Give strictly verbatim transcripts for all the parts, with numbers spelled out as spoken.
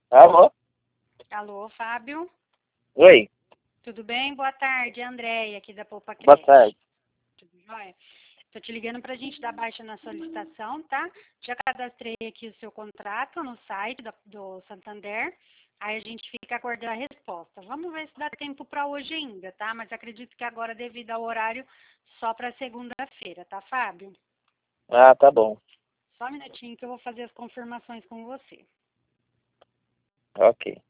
Alô? Alô, Fábio? Oi, Tudo bem? Boa tarde, Andréia, aqui da Poupa boa Crédito. tarde. Tudo jóia? Tô te ligando pra gente dar baixa na solicitação, tá? Já cadastrei aqui o seu contrato no site da- do Santander. Aí a gente fica aguardando a resposta. Vamos ver se dá tempo para hoje ainda, tá? Mas acredito que agora, devido ao horário, só para segunda-feira, tá, Fábio? Ah, tá bom. Só um minutinho que eu vou fazer as confirmações com você. Ok.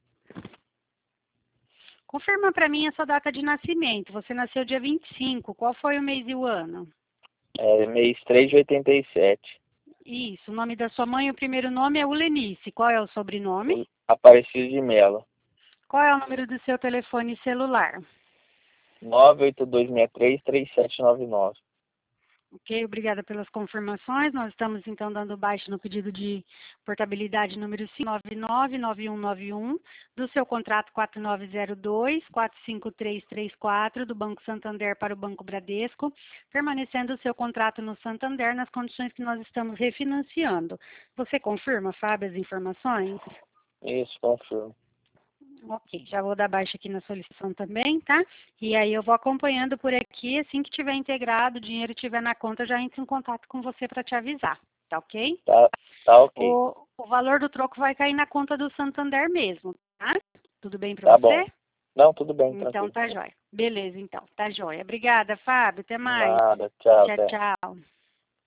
Confirma para mim a sua data de nascimento. Você nasceu dia vinte e cinco. Qual foi o mês e o ano? É mês três de oitenta e sete. Isso. O nome da sua mãe, o primeiro nome é Ulenice. Qual é o sobrenome? O Aparecido de Melo. Qual é o número do seu telefone celular? nove oito dois seis três, três sete nove nove. Ok, obrigada pelas confirmações. Nós estamos então dando baixa no pedido de portabilidade número cinco nove nove, nove um nove um do seu contrato quatro nove zero dois, quatro cinco três três quatro do Banco Santander para o Banco Bradesco, permanecendo o seu contrato no Santander nas condições que nós estamos refinanciando. Você confirma, Fábio, as informações? Isso, confirmo. Ok, já vou dar baixa aqui na solicitação também, tá? E aí eu vou acompanhando por aqui, assim que tiver integrado, o dinheiro estiver na conta, eu já entro em contato com você para te avisar, tá ok? Tá, tá ok. O, o valor do troco vai cair na conta do Santander mesmo, tá? Tudo bem para Tá você? bom. Não, tudo bem, Então tranquilo. tá jóia. Beleza, então, tá jóia. Obrigada, Fábio, até mais. Nada, tchau, Tchau, até. tchau.